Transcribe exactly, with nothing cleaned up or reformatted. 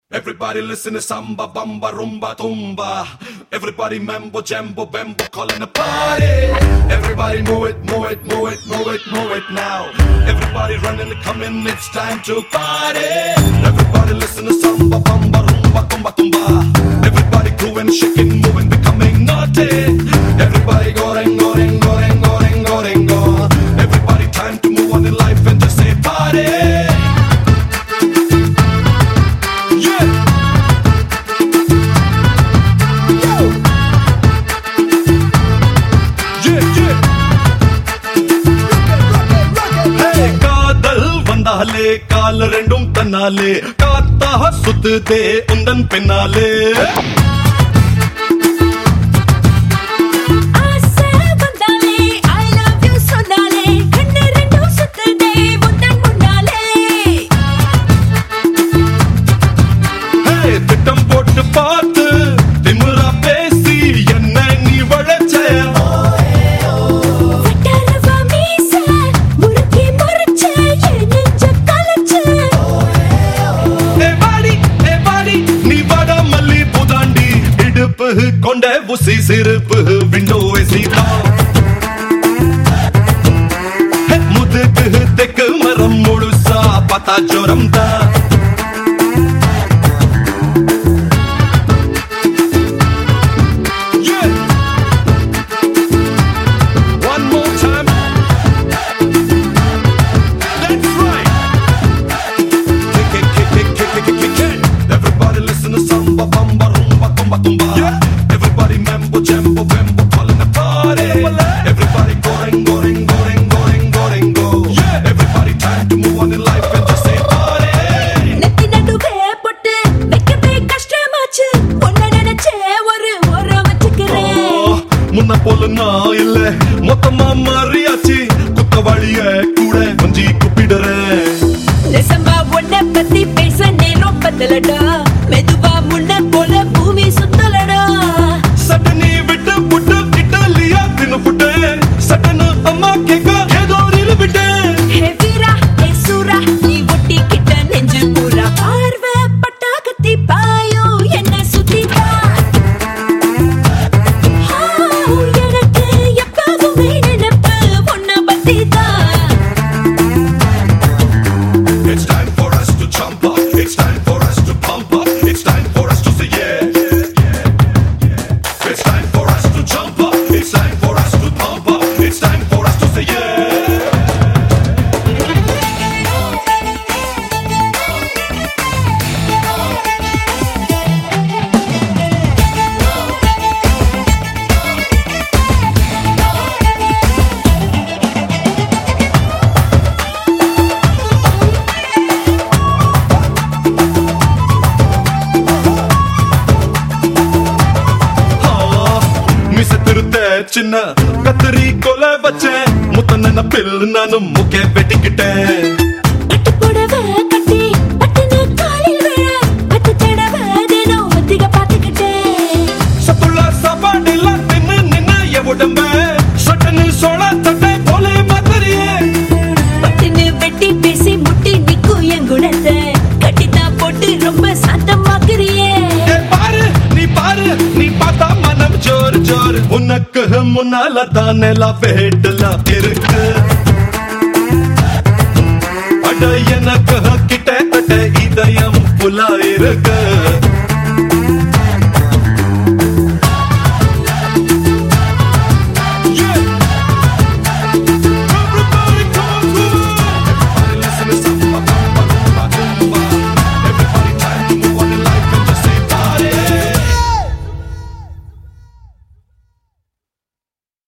Everybody listen to samba, bamba, rumba, tumba. Everybody mambo, jambo, bambo, calling a party. Everybody move it, move it, move it, move it, move it now. Everybody running and coming, it's time to party. Everybody listen to samba, bamba, rumba, tumba, tumba. Everybody grooving, shaking, moving, becoming naughty. Everybody going, going, going, going, going, go. Everybody time to move on in life and just say party. ले काल रेंडुम तन्नाले काता सुत दे उंदन पिन्नाले आसे बंदाले I love you सोनाले खन्ने रेंडुम सुत दे उंदन मुन्नाले हे तिट्टम पोट्ट पात तिमुरा पेसी यन्ने नी वळचे वटरवा मीसे मुर्गी मुरचे கொண்ட உசி சிறுப்பு விண்டோ சீதா முதுகு தெக்கு மரம் முழுசா பத்தா ஜோரம் தான் Everybody mambo, jambo, bambo, calling a party. Everybody going, going, going, going, going, go. Everybody time to move on in life and just say party. நெத்தி நடுவே போட்டு வைக்கவே கஷ்டமாச்சு ஒன்ன நினைச்சே ஒரு ஓரம் வச்சுக்கிறேன் முன்ன போல நான் இல்ல மொத்தமா மாறியாச்சு குத்தவாளிய கூட கொஞ்சி கூப்பிடுறேன் நெசம்பா உன்னை பத்தி பேச நேரம் பத்தலடா மெதுவா முன்ன போல பூமி சுத்தலடா சட்டனி விட்டு புட்டு இட்டாலியா தின்னு புட்டு சட்டனு அம்மா கேக்கா ஏதோ ரீல் விட்டு ஹே வீரா ஹே சூரா நீ ஒட்டி கிட்ட நெஞ்சு பூரா பார்வை பட்டாக்கத்தி பாயோ என்ன சுத்திட்டா எனக்கு எப்பவுமே நினைப்பு உன்னை பத்தி தான் It's time for us to jump up. It's time for us to pump up. It's time for us to say yeah. It's time for us to jump up. It's time for us to pump up. It's time for us to say yeah. சின்ன கத்திரி கொலை வச்சேன் முத்தன bill நானும் முக்கே வெட்டிக்கிட்டேன் பட்டு புடவை கட்டி பட்டுன காலில் விழ பட்டு தடவை தினம் ஒத்திக பார்த்துக்கிட்டேன் சத்துள்ள சாப்பாடுல தின்னு நின்ன என் உடம்ப சட்டனு சோள தட்டை போல மாதிரியே பட்டுன்னு வெட்டி பேசி முட்டி நிக்கும் என் குணத்தை கட்டித்தான் போட்டு ரொம்ப சாந்தமாக்குறியே பாரு நீ பாரு நீ பார்த்தா மனம் ஜோர் ஜோர் உனக்கு முன்னால தானே வேட்டலா இருக்கு அட எனக்கு கிட்ட தட்ட இதயம் புலா இருக்கு